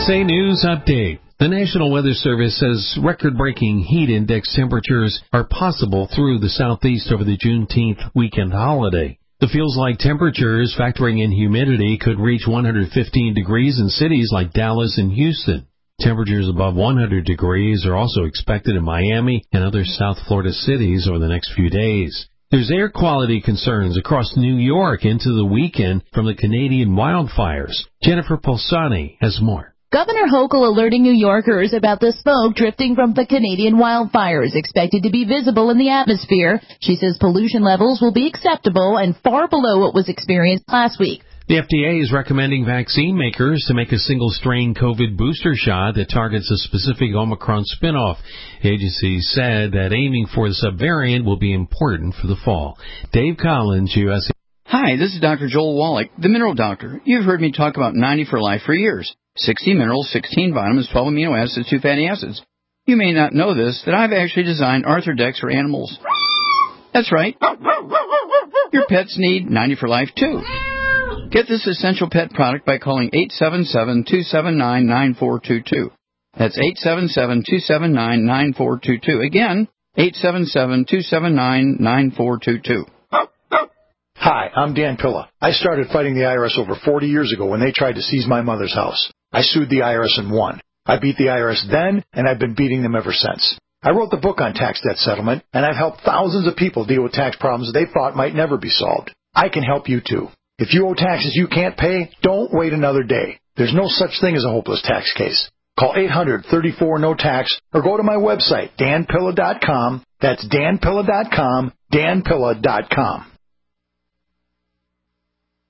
USA News Update. The National Weather Service says record-breaking heat index temperatures are possible through the southeast over the Juneteenth weekend holiday. The feels-like temperatures, factoring in humidity, could reach 115 degrees in cities like Dallas and Houston. Temperatures above 100 degrees are also expected in Miami and other South Florida cities over the next few days. There's air quality concerns across New York into the weekend from the Canadian wildfires. Jennifer Polsani has more. Governor Hochul alerting New Yorkers about the smoke drifting from the Canadian wildfires expected to be visible in the atmosphere. She says pollution levels will be acceptable and far below what was experienced last week. The FDA is recommending vaccine makers to make a single-strain COVID booster shot that targets a specific Omicron spinoff. The agency said that aiming for the subvariant will be important for the fall. Dave Collins, USA. Hi, this is Dr. Joel Wallach, the Mineral Doctor. You've heard me talk about 90 for Life for years. 60 minerals, 16 vitamins, 12 amino acids, 2 fatty acids. You may not know this, that I've actually designed Arthrodex for animals. That's right. Your pets need 90 for Life, too. Get this essential pet product by calling 877-279-9422. That's 877-279-9422. Again, 877-279-9422. Hi, I'm Dan Pilla. I started fighting the IRS over 40 years ago when they tried to seize my mother's house. I sued the IRS and won. I beat the IRS then, and I've been beating them ever since. I wrote the book on tax debt settlement, and I've helped thousands of people deal with tax problems they thought might never be solved. I can help you, too. If you owe taxes you can't pay, don't wait another day. There's no such thing as a hopeless tax case. Call 800-34-NO-TAX or go to my website, danpilla.com. That's danpilla.com, danpilla.com.